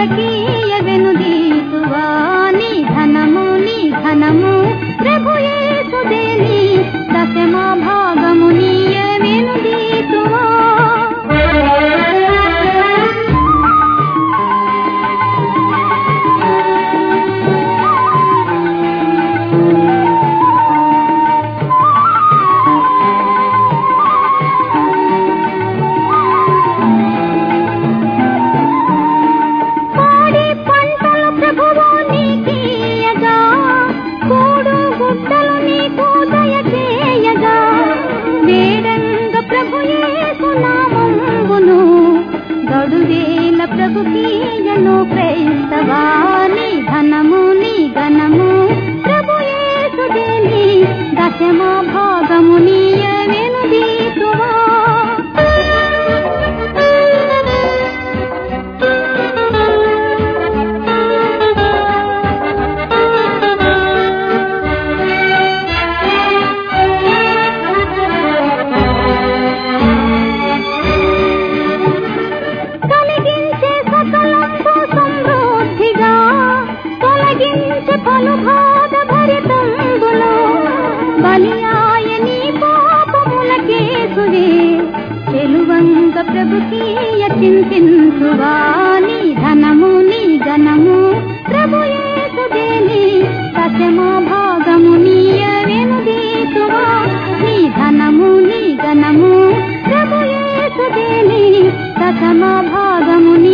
దయకీయవెను దీతువా నీ ధనము ప్రభు యేసుదేని దశమ భాగము నీయవెను దీతువా ప్రభు కీయను క్రైస్తవా నీ ధనము నీ ఘనము ప్రభు యేసుదేని దశమ భాగము నీయవెను దీతువా ప్రభు కీయ చింతించువా నీ ధనము నీ ఘనము ప్రభు యేసుదేని దశమ భాగము నీయవెను దీతువా నీ ధనము నీ ఘనము ప్రభు యేసుదేని దశమ భాగము